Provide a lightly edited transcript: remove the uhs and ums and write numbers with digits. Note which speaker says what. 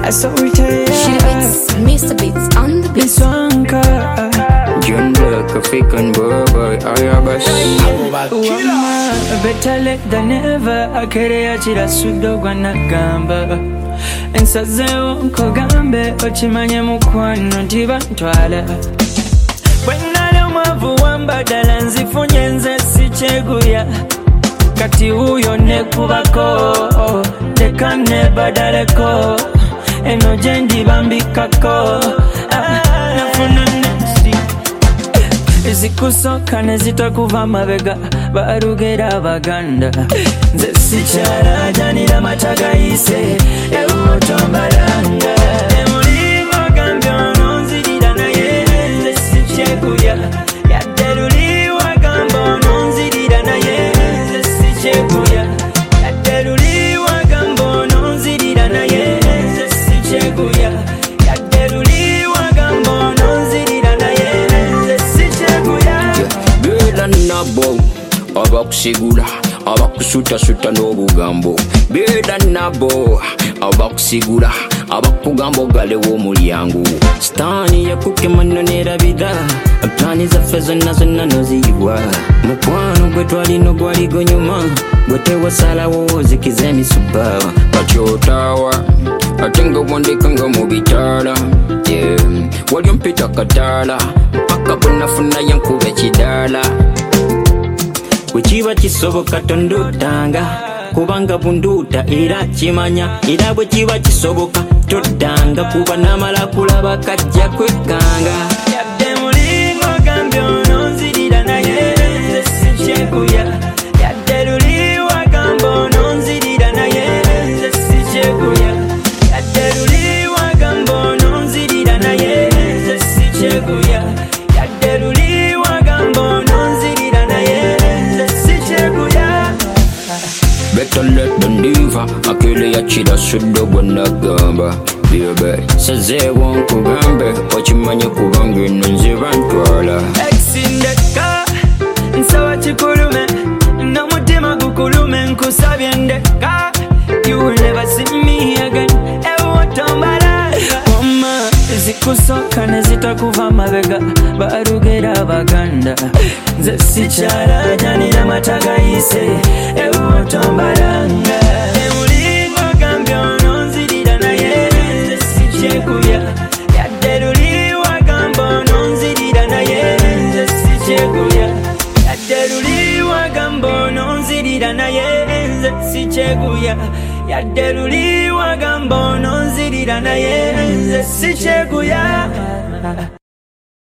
Speaker 1: I saw retire.
Speaker 2: She beats, Mr. Beats on the beat.
Speaker 1: This one car.
Speaker 3: John Black, African boy, Ayabas.
Speaker 1: Better late than never. Akerea chira sudo gwana gamba. Ensazeo nkogambe ochimanye mukwano ntibantwala. Bwenale mwavu wambadala nzifunye nze sicheguya. Kati huyo nekubako tekane badaleko eno jendi bambikako nafuna nesi zikusoka nezitakuva mabega barugera baganda nze sikyala janira matagayise ewutombalanga emulimu gambye ononzirira naye nze sikyekuya yadderuliwa gamba ononzirira naye nze sikyekuya yadderuliwa gamba ononzirira naye nze sikyekuya yadderuliwa gamba ononzirira naye nze sikyekuya
Speaker 3: Beera nabo abakusigula abakusutasuta n'obugambo beera nabo abakusigula abakugamba ogalewo omulyango sitaani yakukemano nerabira plani zaffe zonna zonna noziyibwa mukwano gwe twalina gwaligo-nyuma gwe tewasalawo ozikiza emisuba bakyotaawa ate nga wandika nga mu bitaala wali ompita kataala mpaka bwenafunayo nkuba ekidaala bwekiba kisoboka tondotanga kubanga bunduuta era kimanya era bwe kiba kisoboka toddanga kuba namala kulaba kajja kwekanga
Speaker 1: yadde mulingo gambye ononzirira naye nze sikyekuya yadde luliwa gamba ononzirira naye nze sikyekuya yadde luliwa gamba ononzirira naye nze sikyekuya yadde luliwa gamba ononzirira naye nze sikyekuya
Speaker 3: Better let the diva akili yakira suddo gwanagamba bebe sazeewo nkugambe okimanye kubanga eno nze bantwala
Speaker 1: exindeka nsaba kikulume n'omutima gukulume nkusabye ndeka you will never see me again ewutombalanga oma zikusoka nezitakuva mabega barugera baganda nze sikyala janira matagayise ewutombalanga emulingo gambye ononzirira naye nze sikyekuya yadde luliwa gamba ononzirira naye nze sikyekuya yadde luliwa gamba ononzirira naye nze sikyekuya yadde luliwa gamba ononzirira naye nze sikyekuya